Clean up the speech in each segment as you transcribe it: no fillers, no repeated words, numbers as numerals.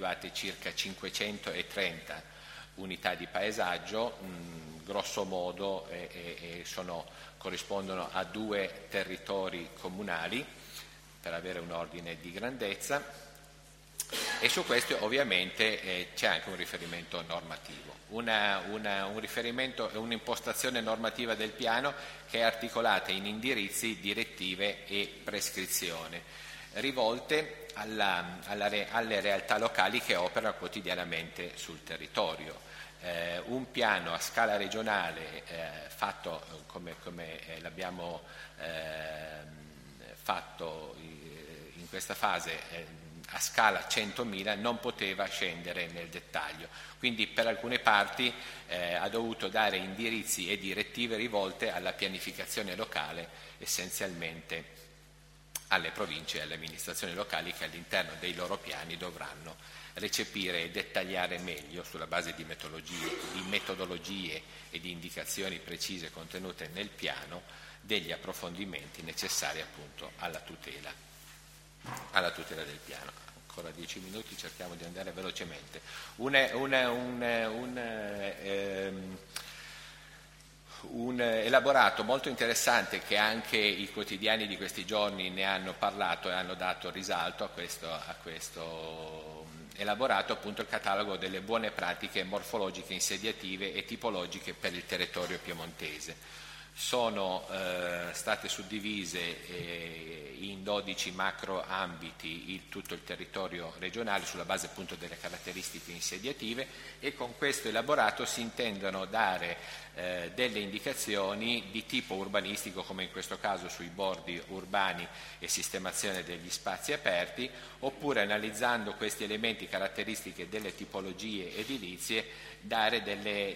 individuate circa 530 unità di paesaggio, grosso modo corrispondono a 2 territori comunali, per avere un ordine di grandezza, e su questo ovviamente c'è anche un riferimento normativo, un riferimento e un'impostazione normativa del piano che è articolata in indirizzi, direttive e prescrizione, rivolte alle realtà locali che operano quotidianamente sul territorio. Un piano a scala regionale fatto come l'abbiamo fatto in questa fase a scala 100.000 non poteva scendere nel dettaglio, quindi per alcune parti ha dovuto dare indirizzi e direttive rivolte alla pianificazione locale, essenzialmente alle province e alle amministrazioni locali che all'interno dei loro piani dovranno recepire e dettagliare meglio, sulla base di metodologie e di indicazioni precise contenute nel piano, degli approfondimenti necessari appunto alla tutela del piano. Ancora 10 minuti, cerchiamo di andare velocemente. Un elaborato molto interessante, che anche i quotidiani di questi giorni ne hanno parlato e hanno dato risalto a questo elaborato, appunto il catalogo delle buone pratiche morfologiche, insediative e tipologiche per il territorio piemontese. Sono state suddivise in 12 macro ambiti tutto il territorio regionale sulla base appunto delle caratteristiche insediative, e con questo elaborato si intendono dare delle indicazioni di tipo urbanistico, come in questo caso sui bordi urbani e sistemazione degli spazi aperti, oppure analizzando questi elementi caratteristiche delle tipologie edilizie dare delle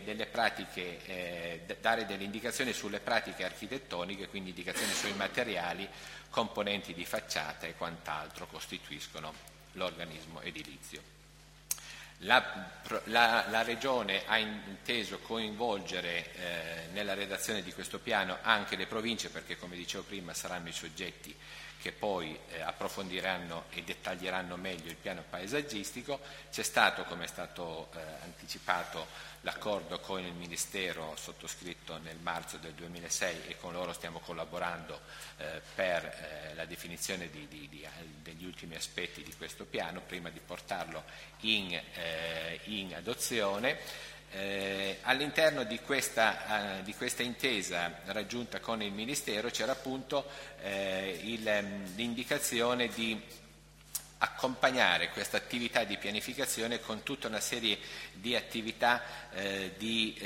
indicazioni sulle pratiche architettoniche, quindi indicazioni sui materiali, componenti di facciata e quant'altro costituiscono l'organismo edilizio. La Regione ha inteso coinvolgere nella redazione di questo piano anche le province, perché come dicevo prima saranno i soggetti che poi approfondiranno e dettaglieranno meglio il piano paesaggistico. C'è stato, come è stato anticipato, l'accordo con il Ministero sottoscritto nel marzo del 2006, e con loro stiamo collaborando per la definizione degli ultimi aspetti di questo piano prima di portarlo in adozione. All'interno di questa intesa raggiunta con il Ministero c'era appunto l'indicazione di accompagnare questa attività di pianificazione con tutta una serie di attività di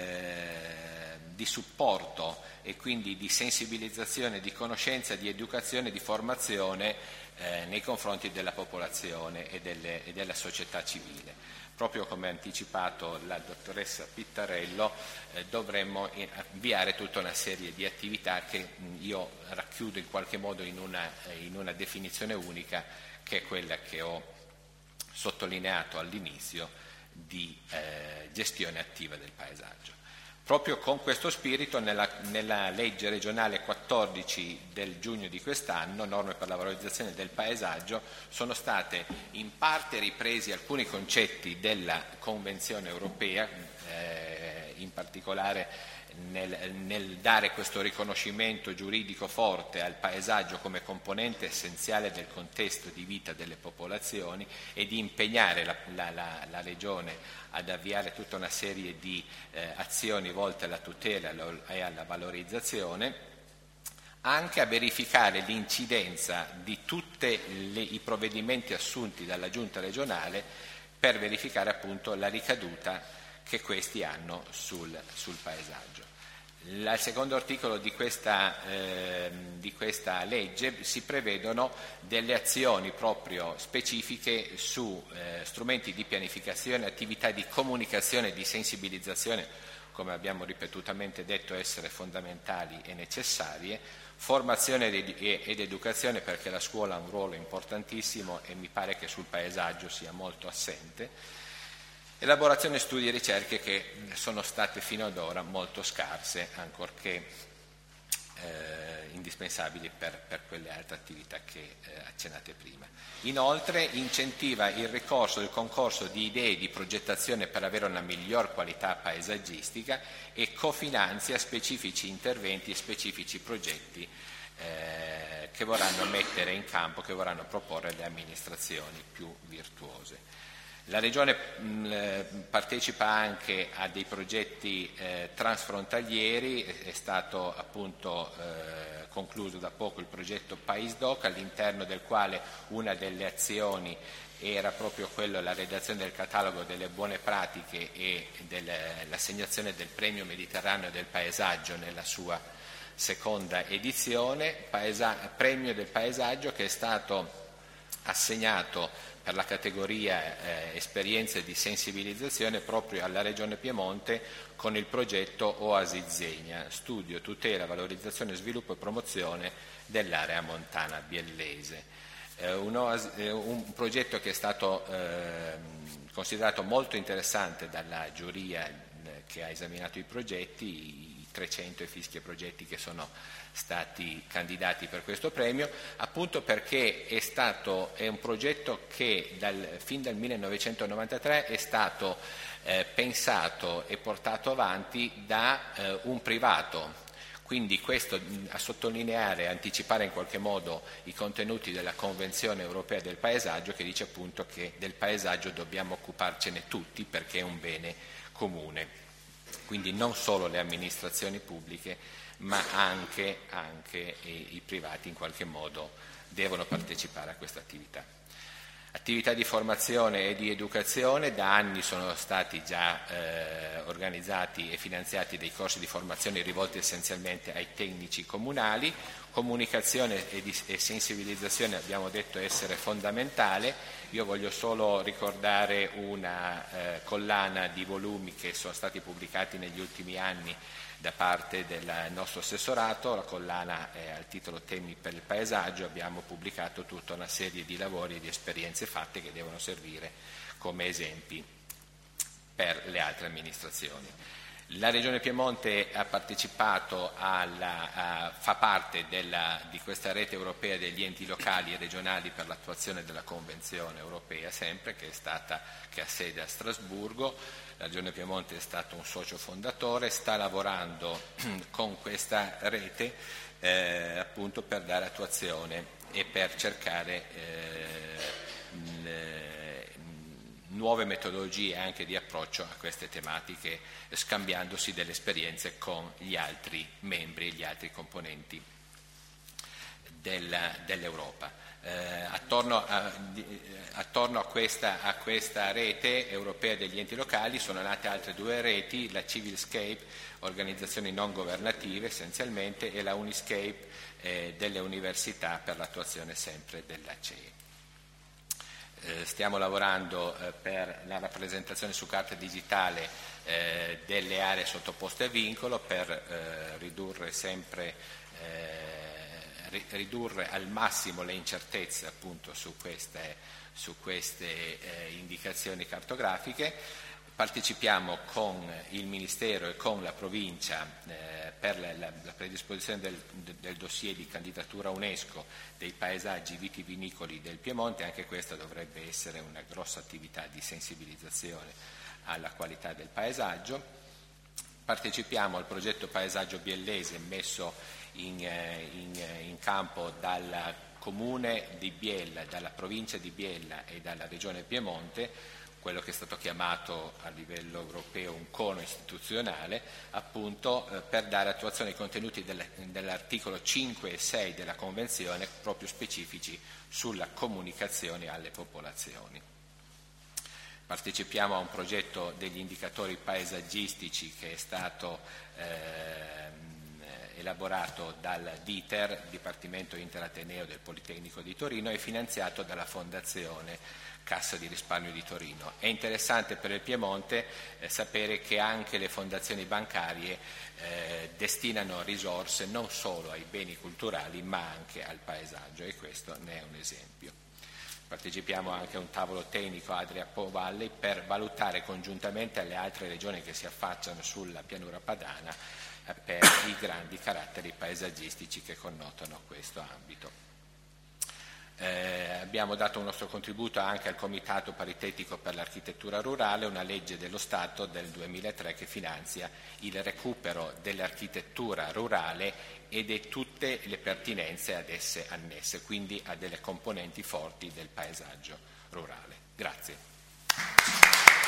supporto e quindi di sensibilizzazione, di conoscenza, di educazione, di formazione nei confronti della popolazione e della società civile. Proprio come ha anticipato la dottoressa Pittarello, dovremmo avviare tutta una serie di attività che io racchiudo in qualche modo in una definizione unica, che è quella che ho sottolineato all'inizio di gestione attiva del paesaggio. Proprio con questo spirito nella legge regionale 14 del giugno di quest'anno, norme per la valorizzazione del paesaggio, sono state in parte ripresi alcuni concetti della Convenzione europea, in particolare nel dare questo riconoscimento giuridico forte al paesaggio come componente essenziale del contesto di vita delle popolazioni, e di impegnare la Regione ad avviare tutta una serie di azioni volte alla tutela e alla valorizzazione, anche a verificare l'incidenza di tutti i provvedimenti assunti dalla Giunta regionale per verificare appunto la ricaduta che questi hanno sul paesaggio. Al secondo articolo di questa legge si prevedono delle azioni proprio specifiche su strumenti di pianificazione, attività di comunicazione e di sensibilizzazione, come abbiamo ripetutamente detto essere fondamentali e necessarie, formazione ed educazione, perché la scuola ha un ruolo importantissimo e mi pare che sul paesaggio sia molto assente, elaborazione, studi e ricerche che sono state fino ad ora molto scarse, ancorché indispensabili per quelle altre attività che accennate prima. Inoltre incentiva il concorso di idee di progettazione per avere una miglior qualità paesaggistica e cofinanzia specifici interventi e specifici progetti che vorranno mettere in campo, che vorranno proporre le amministrazioni più virtuose. La Regione partecipa anche a dei progetti transfrontalieri, è stato appunto concluso da poco il progetto PaesDoc, all'interno del quale una delle azioni era proprio la redazione del catalogo delle buone pratiche e l'assegnazione del premio Mediterraneo del paesaggio nella sua seconda edizione, premio del paesaggio che è stato assegnato per la categoria esperienze di sensibilizzazione proprio alla Regione Piemonte con il progetto Oasi Zegna, studio, tutela, valorizzazione, sviluppo e promozione dell'area montana biellese. Un progetto che è stato considerato molto interessante dalla giuria che ha esaminato i progetti, i 300 e fischia progetti che sono stati candidati per questo premio, appunto perché è un progetto che fin dal 1993 è stato pensato e portato avanti da un privato. Quindi questo a sottolineare e anticipare in qualche modo i contenuti della Convenzione europea del paesaggio, che dice appunto che del paesaggio dobbiamo occuparcene tutti perché è un bene comune. Quindi non solo le amministrazioni pubbliche, ma anche i privati in qualche modo devono partecipare a questa attività. Attività di formazione e di educazione: da anni sono stati già organizzati e finanziati dei corsi di formazione rivolti essenzialmente ai tecnici comunali. Comunicazione e sensibilizzazione abbiamo detto essere fondamentale. Io voglio solo ricordare una collana di volumi che sono stati pubblicati negli ultimi anni da parte del nostro assessorato. La collana è al titolo Temi per il paesaggio. Abbiamo pubblicato tutta una serie di lavori e di esperienze fatte che devono servire come esempi per le altre amministrazioni. La Regione Piemonte ha partecipato fa parte di questa rete europea degli enti locali e regionali per l'attuazione della Convenzione europea, sempre, che ha sede a Strasburgo. La Regione Piemonte è stato un socio fondatore, sta lavorando con questa rete appunto per dare attuazione e per cercare nuove metodologie anche di approccio a queste tematiche, scambiandosi delle esperienze con gli altri membri e gli altri componenti dell'Europa. Attorno a questa rete europea degli enti locali sono nate altre due reti, la Civilscape, organizzazioni non governative essenzialmente, e la Uniscape delle università per l'attuazione sempre della CEE. Stiamo lavorando per la rappresentazione su carta digitale delle aree sottoposte a vincolo per ridurre al massimo le incertezze appunto su queste indicazioni cartografiche. Partecipiamo con il Ministero e con la provincia per la predisposizione del dossier di candidatura UNESCO dei paesaggi vitivinicoli del Piemonte. Anche questa dovrebbe essere una grossa attività di sensibilizzazione alla qualità del paesaggio. Partecipiamo al progetto Paesaggio Biellese messo in campo dal Comune di Biella, dalla provincia di Biella e dalla Regione Piemonte, quello che è stato chiamato a livello europeo un cono istituzionale, appunto per dare attuazione ai contenuti dell'articolo 5 e 6 della Convenzione, proprio specifici sulla comunicazione alle popolazioni. Partecipiamo a un progetto degli indicatori paesaggistici che è stato elaborato dal DITER, Dipartimento Interateneo del Politecnico di Torino, e finanziato dalla Fondazione Cassa di Risparmio di Torino. È interessante per il Piemonte sapere che anche le fondazioni bancarie destinano risorse non solo ai beni culturali ma anche al paesaggio, e questo ne è un esempio. Partecipiamo anche a un tavolo tecnico Adria-Po Valley per valutare congiuntamente alle altre regioni che si affacciano sulla pianura padana per i grandi caratteri paesaggistici che connotano questo ambito. Abbiamo dato un nostro contributo anche al Comitato Paritetico per l'Architettura Rurale, una legge dello Stato del 2003 che finanzia il recupero dell'architettura rurale e di tutte le pertinenze ad esse annesse, quindi a delle componenti forti del paesaggio rurale. Grazie.